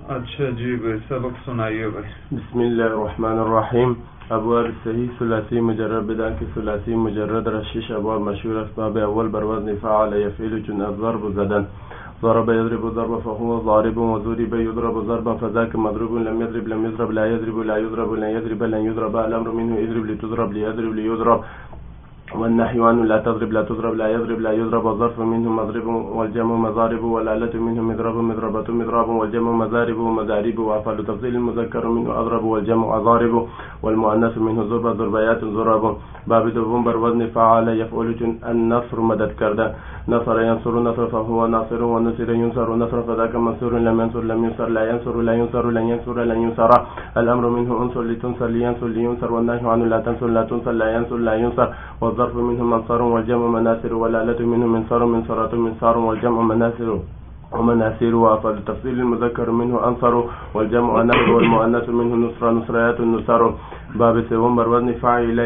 अच्छा जी भाई, सबक सुनाइए भाई। बिस्मिल्लाहिर्रहमानिर्रहीम। अबवाब सही सुलासी मुजर्रद बिदा की सुलासी मुजर्रद रशिश अबवाब मशहूर असबाब अव्वल बरवज़न फ़अल यफ़इल चुन अज़रब ज़दन ضرب يضرب ضربا فهو ضارب وضرب يضرب ضربا فذاك مضروب لم يضرب لم يضرب لا يضرب لا يضرب لن يضرب لن يضرب الأمر منه اضرب لتضرب ليضرب ليضرب والنحي عنه لا تضرب لا تضرب لا يضرب لا يضرب والظرف منه مضرب والجمع مضارب والآلة منه مضرب مضربة مضراب والجمع مضارب ومضارب وأفعل تفضيل المذكر منه أضرب والجمع أضارب والمؤنث منه ضرب ضربيات ضرب. باب دوم بر وزن فعل يفعل النصر مدد کرده نصر ينصر نصر فهو ناصر ونصر ينصر نصر فذاك منصور لم ينصر لم ينصر لا ينصر لا ينصر لن ينصر لن ينصر الأمر منه انصر لتنصر لينصر لينصر والنهي عنه لا تنصر لا تنصر لا ينصر لا ينصر والظرف منه منصر والجمع مناصر والآلة منه منصر منصرة منصار والجمع مناصر ومناصر. وأفعل تفصيل المذكر منه أنصر والجمع نصر والمؤنث منه نصر نصريات النصر. باب سوم بر وزن فاعل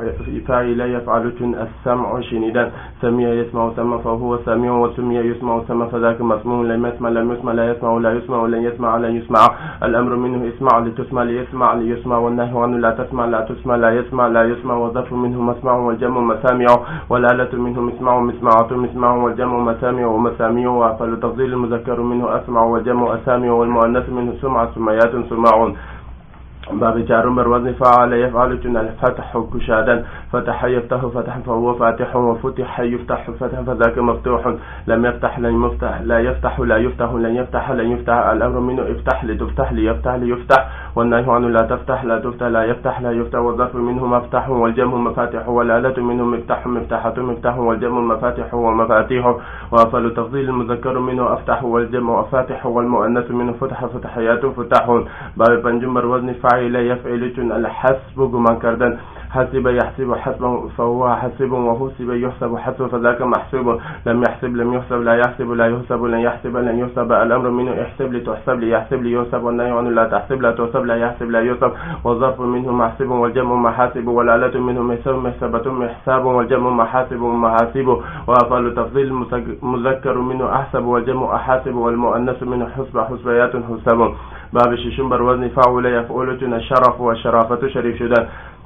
يفعل السمع شنيدا سمع يسمع سمع فهو سميع وسمي يسمع سمع فذاك مسموع لم يسمع لم يسمع لا يسمع لا يسمع لن يسمع لن يسمع الأمر منه اسمع لتسمع ليسمع ليسمع والنهي عنه لا تسمع لا تسمع لا يسمع لا يسمع والظرف منه مسمع والجمع مسامع والآلة منه مسمع مسمعة مسمع والجمع مسامع ومسامع. وأفعل تفضيل المذكر منه أسمع والجمع أسامع والمؤنث منه سمع سميات سماع. باب جار بر وزن فعل يفعل الفتح كشادا فتح يفتح فتح فهو فاتح وفتح يفتح فتح فذاك مفتوح لم يفتح لن يفتح لا يفتح لا يفتح لن يفتح لن يفتح الأمر منه افتح لتفتح ليفتح ليفتح والنهي عنه لا تفتح لا تفتح لا يفتح لا يفتح والظرف منه مفتح والجمع مفاتح والآلة منه مفتح مفتاحة مفتاح والجمع مفاتح ومفاتيح. وأفعل تفضيل المذكر منه أفتح والجمع فاتح والمؤنث منه فتح فتحيات فتح. باب پنجم بر وزن فاعل يفعل الحسب گمان کردن حسب يحسب حسبا فهو حسب وحسب يحسب حسب فذاك محسوب لم يحسب لم يحسب لا يحسب لا يحسب لن يحسب لن يحسب الأمر منه احسب لتحسب ليحسب ليحسب والنهي عنه لا تحسب لا تحسب لا يحسب لا يحسب والظرف منه محسب والجمع محاسب والآلة منه محسب محسبة محساب والجمع محاسب محاسب. وأفعل تفضيل المذكر منه أحسب والجمع أحاسب والمؤنث منه حسب حسبيات حسب. باب ششم بر وزن فعل يفعل الشرف والشرافة شريف شدان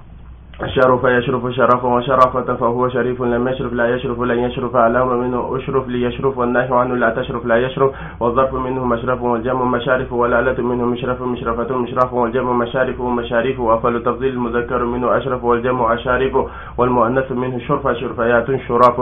الشرف يشرف شرفا وشرفة فهو شريف لم يشرف لا يشرف لن يشرف الأمر منه أشرف ليشرف والنهي عنه لا تشرف لا يشرف والظرف منه مشرف والجمع مشارف والآلة منه مشرف مشرفة مشرف والجمع مشارف ومشارف. وأفعل تفضيل المذكر منه أشرف والجمع أشارف والمؤنث منه شرف شرفيات شراف.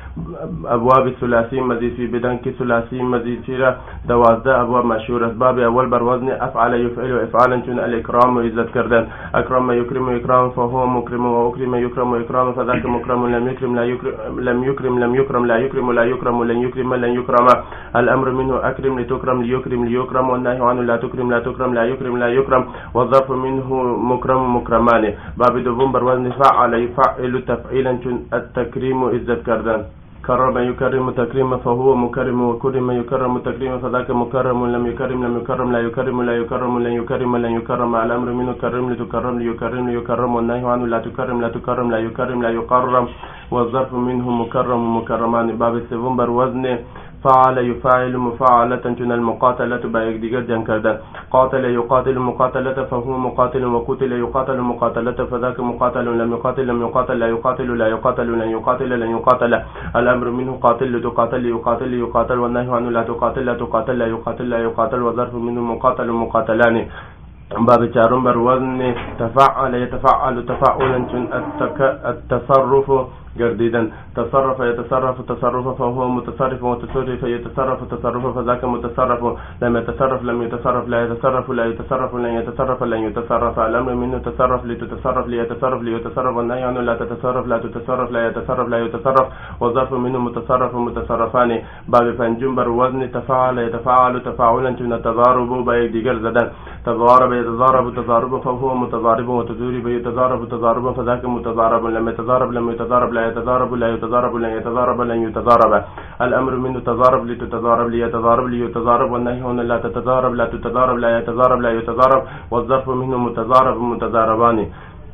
أبواب الثلاثي مزيد في بدن كثلاثي مزيد في دوازده أبواب مشهور. باب أول بر وزن أفعل يفعل إفعالا الإكرام وعزت کردن أكرم يكرم إكرام فهو مكرم وأكرم يكرم إكرام فذاك مكرم لم يكرم لا يكرم لم يكرم لم يكرم لا يكرم لا يكرم لن يكرم لن يكرم الأمر منه أكرم لتكرم ليكرم ليكرم والنهي عنه لا تكرم لا تكرم لا يكرم لا يكرم والظرف منه مكرم مكرمان. باب دوم بر وزن فعل يفعل تفعيلا التكريم عزت کردن كرم يكرم تكريما فهو مكرم وكرم يكرم تكريما فذاك مكرم لم يكرم لم يكرم لا يكرم لا يكرم لن يكرم لن يكرم الأمر منه كرم لتكرم ليكرم ليكرم والنهي عنه لا تكرم لا تكرم لا يكرم لا يكرم والظرف منه مكرم مكرمان. باب سوم بر وزن فعل يفعل مفاعلة المقاتلة بايك ديگر جنگ کردن قاتل يقاتل مقاتلة فهو مقاتل وقتل يقاتل مقاتلة فذاك مقاتل لم يقاتل لم يقاتل لا يقاتل لا يقاتل لن يقاتل لن يقاتل الأمر منه قاتل لتقاتل يقاتل يقاتل والنهي عنه لا تقاتل لا تقاتل لا يقاتل لا يقاتل والظرف منه مقاتل مقاتلان. باب چارم بر وزن تفعل يتفعل تفعلا التصرف گردیدن تصرف يتصرف تصرف فهو متصرف وتصرف يتصرف تصرف فذاك متصرف لم يتصرف لم يتصرف لا يتصرف لا يتصرف لن يتصرف لن يتصرف الأمر منه تصرف لتتصرف ليتصرف ليتصرف والنهي عنه لا تتصرف لا تتصرف لا يتصرف لا يتصرف والظرف منه متصرف متصرفان. باب پنجم بر وزن تفعل يتفعل تفاعلا التضارب بايك ديگر زدن تضارب يتضارب تضارب فهو متضارب وتضارب يتضارب تضارب فذاك متضارب لم يتضارب لم يتضارب لا يتضارب لا يتضارب لن يتضارب لن يتضارب الأمر منه تضارب لتتضارب ليتضارب ليتضارب والنهي عنه لا تتضارب لا تتضارب لا يتضارب لا يتضارب والظرف منه متضارب متضاربان.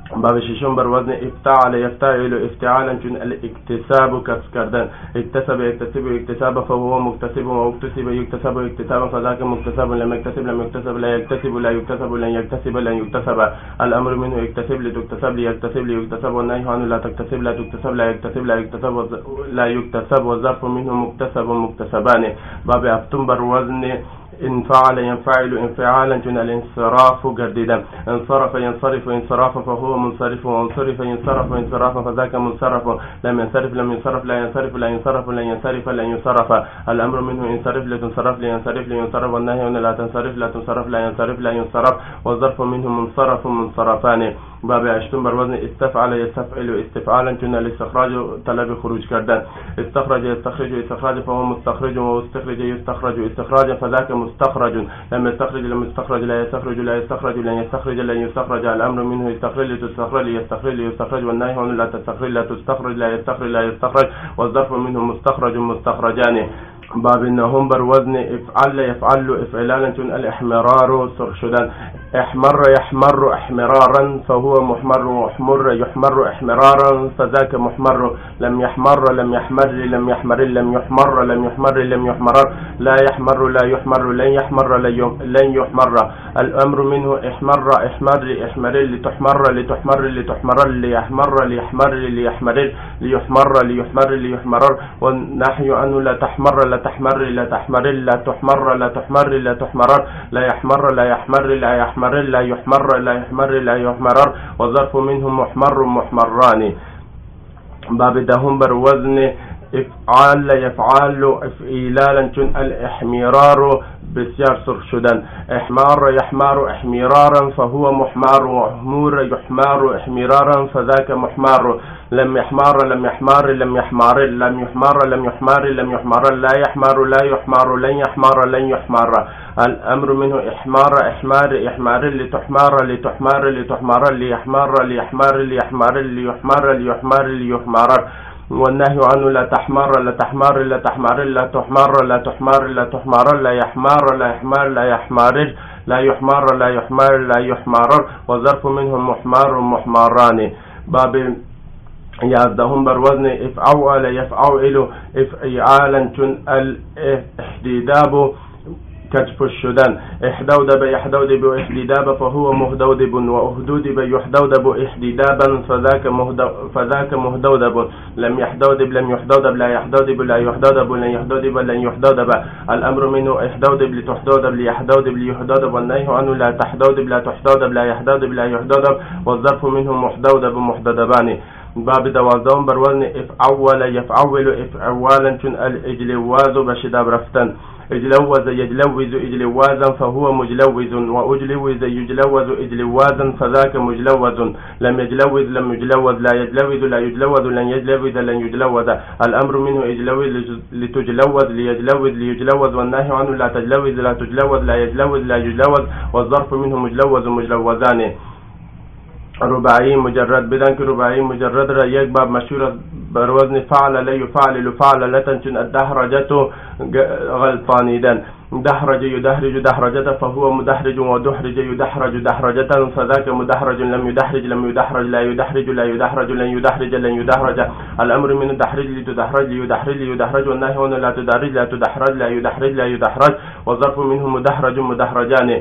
باب ششم بر وزن افتعل يفتعل افتعالا چون الاكتساب کسب کردن. اکتسب يكتسب اكتسابا فهو مكتسب واكتسب يكتسب اكتسابا فذاك مكتسب لم يكتسب لم يكتسب لا يكتسب لا يكتسب لن يكتسب لن يكتسب. الامر منه اكتسب لتكتسب ليكتسب ليكتسب والنهي عنه لا تكتسب لا تكتسب لا يكتسب لا يكتسب لا يكتسب والظرف منه مكتسب مكتسبان. باب افتم بر وزن انفعل ينفعل انفعالا جن الانصراف جرديدا. انصرف ينصرف انصرافا فهو منصرف وانصرف ينصرف انصرافا فذاك منصرف. لم ينصرف لم ينصرف لا ينصرف لا ينصرف لن ينصرف لن ينصرف. الامر منه انصرف لتنصرف لينصرف لينصرف والنهي عنه لا تنصرف لا تنصرف لا ينصرف لا ينصرف والظرف منه منصرف منصرفان. باب اشتم بر وزن استفعل يستفعل استفعالا جن الاستخراج طلب خروج کردن. استخرج يستخرج استخراج فهو مستخرج واستخرج يستخرج استخراجا فذاك مستخرج. لم يستخرج لم يستخرج لا يستخرج لا يستخرج لن يستخرج لن يستخرج. الامر منه يستخرج لتستخرج ليستخرج ليستخرج والنهي عنه لا تستخرج لا تستخرج لا يستخرج لا يستخرج والظرف منه مستخرج مستخرجان. باب انهم بر وزن افعل يفعل افعلالا جن الاحمرار سرشدا. احمر يحمر احمرارا فهو محمر محمر يحمر احمرارا فذاك محمر. لم يحمر لم يحمر لم يحمر لم يحمر لم يحمر لم يحمر لا يحمر لا يحمر لن يحمر لن يحمر. الامر منه احمر احمر احمر لتحمر لتحمر لتحمر ليحمر ليحمر ليحمر ليحمر ليحمر ليحمر والنحي عنه لا تحمر لا تحمر لا تحمر لا تحمر لا تحمر لا تحمر لا يحمر لا يحمر لا يحمر لا يحمر لا يحمر لا يحمر والظرف منه محمر محمران. باب دهم بر وزن افعال يفعل افعلالا چون الاحمرار بسیار سرخ شدن. احمار يحمار احمرارا فهو محمار محمور يحمار احمرارا فذاك محمار. لم يحمار لم يحمار لم يحمار لم يحمار لم يحمار لم يحمار لا يحمار لا يحمار لن يحمار لن يحمار. الامر منه احمار احمار احمار لتحمار لتحمار لتحمار ليحمار ليحمار ليحمار ليحمار ليحمار ليحمار والنهي عنه لا تحمر لا تحمر لا تحمر لا تحمر لا تحمر لا تحمر لا يحمر لا يحمر لا يحمر لا يحمر لا يحمر لا يحمر والظرف منهم محمر محمران. باب يازدهم بر وزن افعل يفعل افعالا چون الاحتداب كشف الشدن. احدودب يحدودب احدداب فهو مهدودب واهدودب يحدودب احددابا فذاك مهدودب. لم يحدودب لم يحدودب لا يحدودب لا يحدودب لن يحدودب لن يحدودب. الامر منه احدودب لتحدودب ليحدودب ليحدودب والنهي عنه لا تحدودب لا تحدودب لا يحدودب لا يحدودب والظرف منه محدودب محدودبان. باب دوازدهم بر وزن افعول يفعول افعوالا چون الاجلواز بشداب رفتن. اجلوز يجلوز اجلوازا فهو مجلوز واجلوز يجلوز اجلوازا فذاك مجلوز. لم يجلوز لم يجلوز لا يجلوز لا يجلوز لن يجلوز لن يجلوز. الامر منه اجلوز لتجلوز ليجلوز ليجلوز والنهي عنه لا تجلوز لا تجلوز لا يجلوز لا يجلوز والظرف منه مجلوز مجلوزان. رباعي مجرد بدن که رباعي مجرد را یک باب مشهور بر وزن فعل لا يفعل فعل لا تنشن الدهرجة غلطانيدا. دحرج يدحرج دحرجة فهو مدحرج ودحرج يدحرج دحرجة فذاك مدحرج. لم يدحرج لم يدحرج لا يدحرج لا يدحرج لن يدحرج لن يدحرج. الامر من الدحرج لتدحرج ليدحرج ليدحرج والنهي هنا لا تدحرج لا تدحرج لا يدحرج لا يدحرج والظرف منه مدحرج مدحرجان.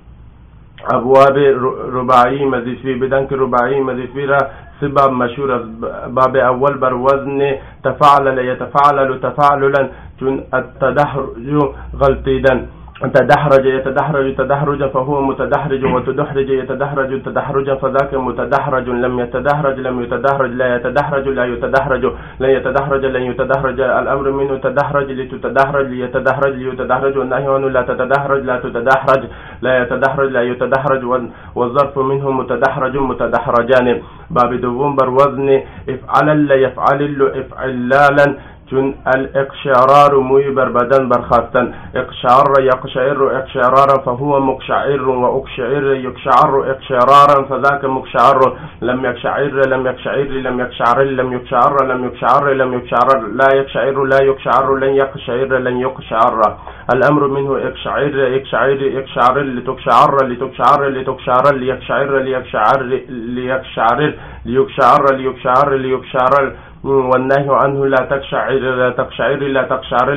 ابواب رباعي مزید فی بدن که رباعي مزید فی را سبب مشهور. باب اول بر وزن تفعل يتفعل تفعللا چون التدحرج غلطیدن. تدحرج يتدحرج تدحرجا فهو متدحرج وتدحرج يتدحرج تدحرجا فذاك متدحرج. لم يتدحرج لم يتدحرج لا يتدحرج لا يتدحرج لن يتدحرج لن يتدحرج. الامر منه تدحرج لتتدحرج ليتدحرج ليتدحرج والنهي عنه لا تتدحرج لا تتدحرج لا يتدحرج لا يتدحرج والظرف منه متدحرج متدحرجان. باب دوم بر وزن افعل لا يفعل افعلالا چون الاقشعرار موی بر بدن برخاستن، اقشعر یقشعر اقشعرارا فهو مقشعر و اقشعر یقشعر اقشعرارا فذاك مقشعر. لم يقشعر لم يقشعر لم يقشعر لم يقشعر لم يقشعر لم يقشعر لا يقشعر لا يقشعر لن يقشعر لن يقشعر. الأمر منه اقشعر اقشعر اقشعر لتقشعر لتقشعر لتقشعر ليقشعر ليقشعر ليقشعر ليقشعر ليقشعر ليقشعر. والنهي عنه لا تقشعر لا تقشعر لا تقشعر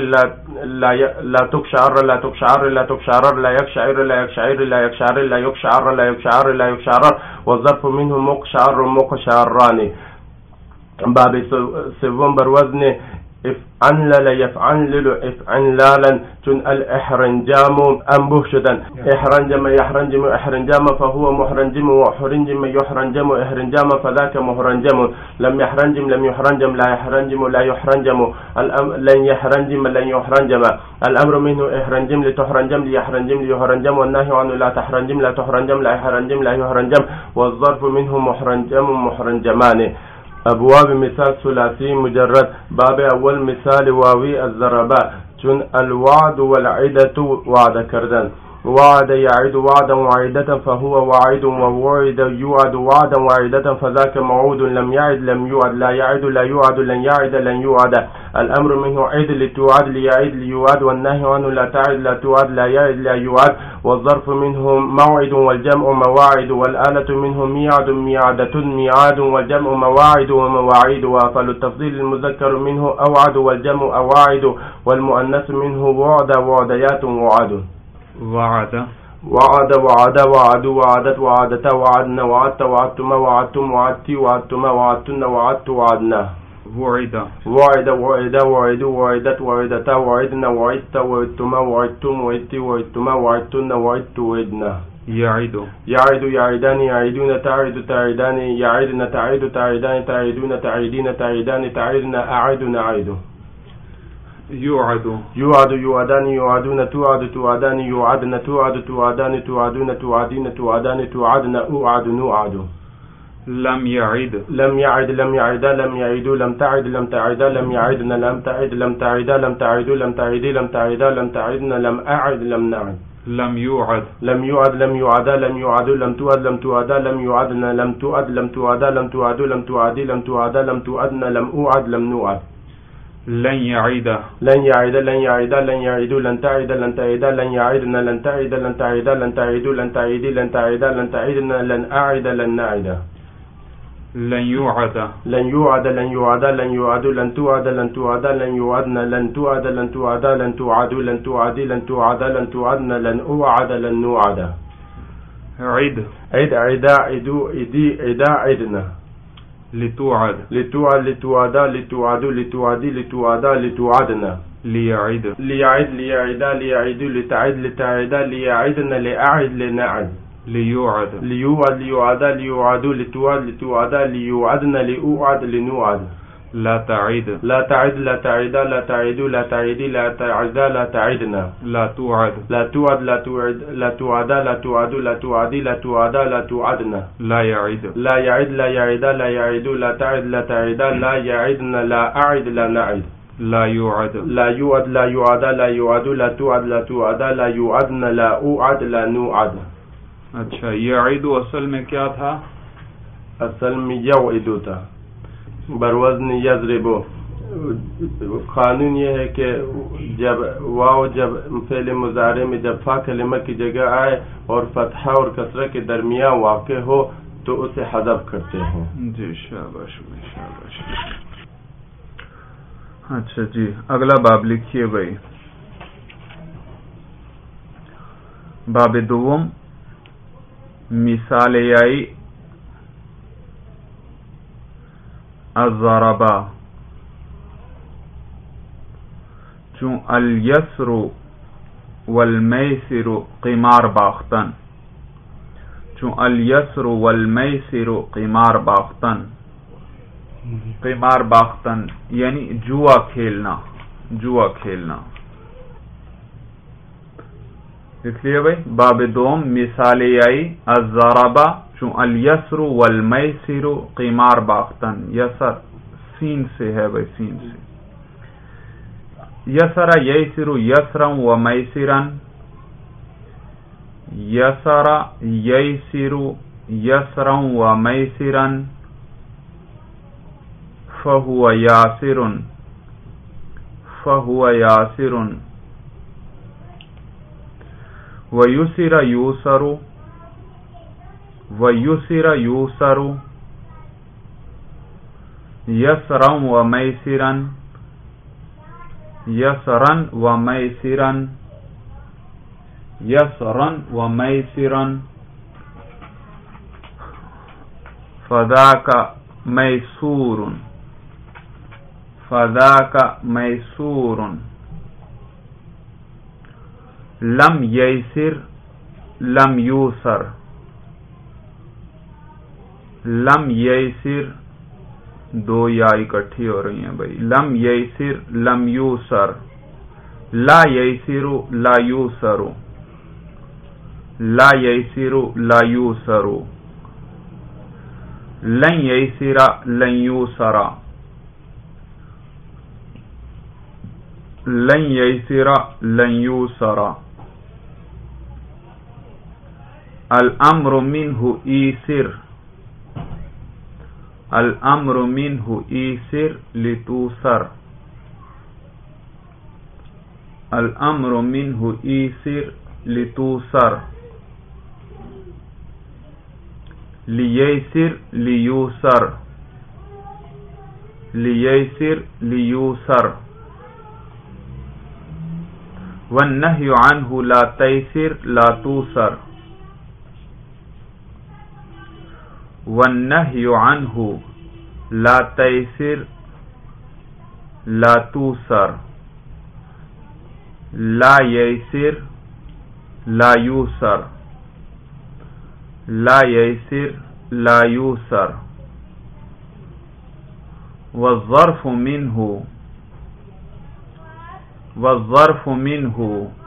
لا تقشعر لا تقشعر لا تقشعر لا يقشعر لا يقشعر لا يقشعر لا يقشعر لا يقشعر لا يقشعر. والظرف منه مقشعر مقشعران. باب سوم بر وزن افعل يفعل افعلالا چون الاحرنجام انبوه شدن. احرنجم يحرنجم احرنجام فهو محرنجم وحرنجم يحرنجم احرنجام فذاك محرنجم. لم يحرنجم لم يحرنجم لا يحرنجم لا يحرنجم. لن يحرنجم لن يحرنجم. الامر منه احرنجم لتحرنجم ليحرنجم ليحرنجم. والنهي عنه لا تحرنجم لا تحرنجم لا يحرنجم لا يحرنجم. والظرف منه محرنجم محرنجمان. أبواب مثال ثلاثي مجرد. باب أول مثال واوي الضرباء چون الوعد والعدة وعد كردن. وعد يعد وعدا وعدة فهو وعد ووعد يوعد وعدا وعدة فذاك موعود. لم يعد لم يوعد لا يعد لا يوعد لن يعد لن يوعد. الأمر منه عد لتوعد ليعد ليوعد. والنهي عنه لا تعد لا توعد لا يعد لا يوعد. والظرف منه موعد والجمع مواعد. والآلة منه ميعاد ميعادة ميعاد والجمع مواعد ومواعيد. وأفعل التفضيل المذكر منه أوعد والجمع أواعد. والمؤنث منه وعد وعديات وعد. وعد وعد وعد وعد وعدت وعدتا وعدنا وعدت وعدتما وعدتم وعدتي وعدتما وعدتن وعدت وعدنا. وعد وعد وعد وعدوا وعدت وعدتا وعدنا وعدت وعدتما وعدتم وعدتي وعدتما وعدتن وعدت وعدنا. يعد يعد يعدان يعدون تعد تعدان يعدن تعد تعدان تعدون تعيدين تعيدان تعدن أعد نعيد. يوعد يوعد يوعدان يوعدون توعد توعدان يوعدن توعد توعدان توعدون توعدين توعدان توعدن أوعد نوعد. لم يعد لم يعد لم يعدا لم يعيدوا لم تعد لم تعدا لم يعدن لم تعد لم تعدا لم تعيدوا لم تعيدي لم تعدا لم تعدن لم أعد لم نعد. لم يوعد لم يوعد لم يوعدا لم يوعدوا لم توعد لم توعدا لم يوعدن لم توعد لم توعدا لم توعدوا لم توعدي لم توعدا لم توعدن لم أوعد لم نوعد. لن يعيد لن يعيد لن يعيدا لن يعيدوا لن تعيد لن تعيدا لن يعيدن لن تعيد لن تعيدا لن تعيدوا لن تعيدي لن تعيدا لن تعيدن لن أعد لن نعد. لن يوعد لن يوعد لن يوعدا لن يوعدوا لن توعد لن توعدا لن يوعدن لن توعد لن توعدا لن توعدوا لن توعدي لن توعدا لن توعدن لن أوعد لن نوعد. عد عد عدا عدوا عدي عدا عدنا. لتوعد لتوعد لتوعدا لتوعدوا لتوعدي لتوعدا لتوعدنا. ليعد ليعد ليعدا ليعيدوا لتعد لتعدا ليعدن لأعد لنعد. ليوعد ليوعد ليوعدا ليوعدوا لتوعد لتوعدا ليوعدن لأوعد لنوعد. لا تعيد لا تعد لا تعدا لا تعيدوا لا تعيدي لا تعدا لا تعدنا. لا توعد لا توعد لا توعد لا توعدا لا توعدوا لا توعدي لا توعدا لا توعدنا. لا يعيد لا يعد لا يعدا لا يعيدوا لا تعد لا تعدا لا يعدن لا أعد لا نعد. لا يوعد لا يوعد لا يوعدا لا يوعدوا لا توعد لا توعدا لا يوعدن لا أوعد لا نوعد. अच्छा यعيد असल में क्या था? असल में यعيد था बरवज़न यज़रिबु. कानून ये है कि जब वाव जब फ़ेल मुज़ारे में जब फा कलिमा की जगह आए और फतहा और कसरा के दरमियान वाक़े हो तो उसे हज़फ करते हैं. जी शाबाश शाबाश. अच्छा जी अगला बाब लिखिए भाई. बाब दुवम मिसाल याई अज़रबा चूँ अल-यस्रु वल-मैसिरु क़िमार बाख्तन. चूँ अल-यस्रु वल-मैसिरु क़िमार बाख्तन. क़िमार बाख्तन यानी जुआ खेलना. जुआ खेलना लिख लिया भाई. बाब दोम मिसाल आई अज़रबा चूँ अल-यस्रु वल-मैसिरु क़िमार बाख्तन. यसर सीन से है भाई सीन से. یسر یسر یسرا و میسرا، یسر یسر یسرا و میسرا فهو یاسر، فهو یاسر، ویسر یوسر ویسر یوسر، یسرا و میسرا یسرا و میسرا یسرا و میسرا، فذاک میسور، فذاک میسور، لم ییسر لم یوسر، لم ییسر، دو یا اکٹھی ہو رہی ہیں بھائی، لم ییسر لم یوسر، لا ییسر لا یوسر، لا ییسر لا یوسر، لن ییسر لن یوسر، لن ییسر لن یوسر، الامر منہ ایسر، الامر منہ ایسر لتوسر، الامر منہ ایسر لتوسر، لیسر لیوسر، لیسر لیوسر، والنہی عنہ لا تیسر لا توسر، والنہی عنہ لا تیسر لا توسر، لا ییسر لا یوسر، لا ییسر لا یوسر، والظرف منہ، والظرف منہ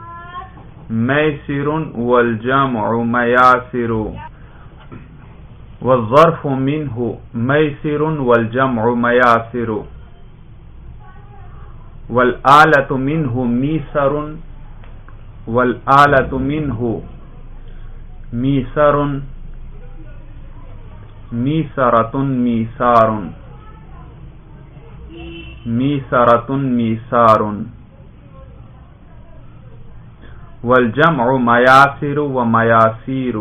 میسر والجمع میاسر، والظرف منہ میسر والجمع میاسر، والآلۃ منہ میسر، والآلۃ منہ میسر، میسرۃ میسار، میسرۃ میسار، والجمع میاسر و میاسیر،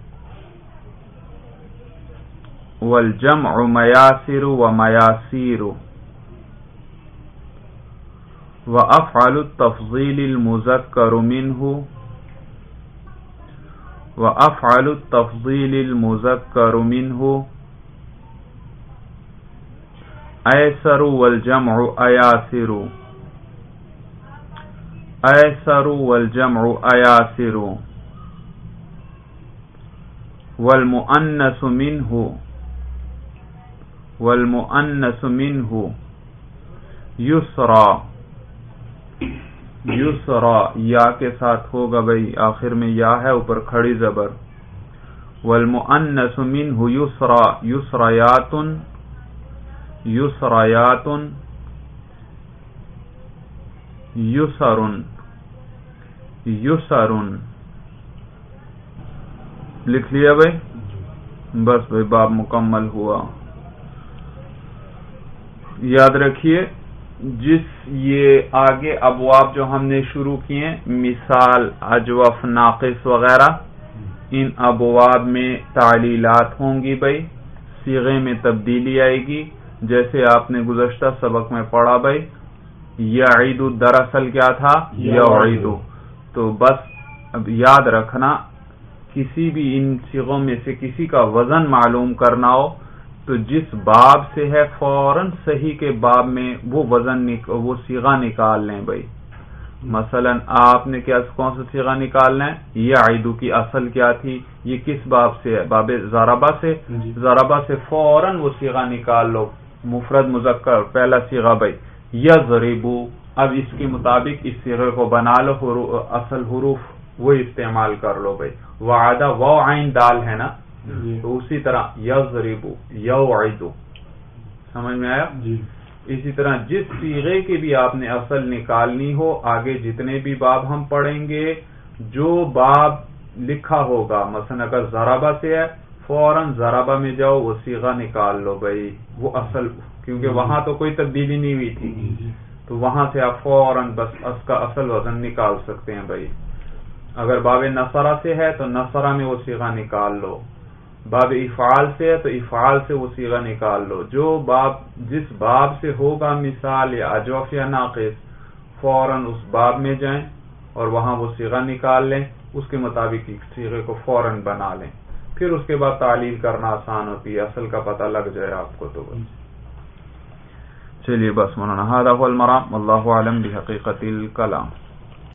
والجمع میاسر و میاسیر، وافعل التفضیل المذکر منہ، وافعل التفضیل المذکر منہ، ایسر والجمع ایاسر، ایسر والجمع ایاسر، والمؤنث منہ، والمؤنث منہ یسرا، یسرا یا کے ساتھ ہوگا بھائی، آخر میں یا ہے اوپر کھڑی زبر، والمؤنث منہ یسرا، یسریات، یسریات، یسر، یسر، لکھ لیا بھائی؟ بس بھائی باب مکمل ہوا۔ یاد رکھیے جس یہ آگے ابواب جو ہم نے شروع کیے، مثال، اجوف، ناقص وغیرہ، ان ابواب میں تعلیلات ہوں گی بھائی، صیغے میں تبدیلی آئے گی، جیسے آپ نے گزشتہ سبق میں پڑھا بھائی، یعید دراصل کیا تھا؟ یعید۔ تو بس اب یاد رکھنا، کسی بھی ان صیغوں میں سے کسی کا وزن معلوم کرنا ہو تو جس باب سے ہے فوراً صحیح کے باب میں وہ وزن وہ صیغہ نکال لیں بھائی۔ مثلا آپ نے کون سا صیغہ نکالنا ہے؟ یعید کی اصل کیا تھی؟ یہ کس باب سے ہے؟ باب ضربہ سے۔ ضربہ سے فوراً وہ صیغہ نکال لو، مفرد مذکر پہلا صیغہ بھائی یضربو، اب اس کے مطابق اس صیغے کو بنا لو، اصل حروف وہ استعمال کر لو بھائی۔ وعدہ واو عین دال ہے نا، تو اسی طرح یضربو، یوعدو، سمجھ میں آیا؟ اسی طرح جس صیغے کی بھی آپ نے اصل نکالنی ہو، آگے جتنے بھی باب ہم پڑھیں گے، جو باب لکھا ہوگا، مثلا اگر ضربہ سے ہے فوراً ضربہ میں جاؤ، وہ صیغہ نکال لو بھائی، وہ اصل، کیونکہ وہاں تو کوئی تبدیلی نہیں ہوئی تھی، تو وہاں سے آپ فوراً بس اس کا اصل وزن نکال سکتے ہیں بھائی۔ اگر باب نصرہ سے ہے تو نصرہ میں وہ صیغہ نکال لو، باب افعال سے ہے تو افعال سے وہ صیغہ نکال لو، جو باب جس باب سے ہوگا مثال یا اجوف یا ناقص، فوراً اس باب میں جائیں اور وہاں وہ صیغہ نکال لیں، اس کے مطابق صیغے کو فوراً بنا لیں، پھر اس کے بعد تعلیل کرنا آسان ہوتی ہے، اصل کا پتہ لگ جائے آپ کو تو بس۔ چلیے بس مولانا، ھذا ھو المرام، واللہ اعلم بحقیقت الکلام۔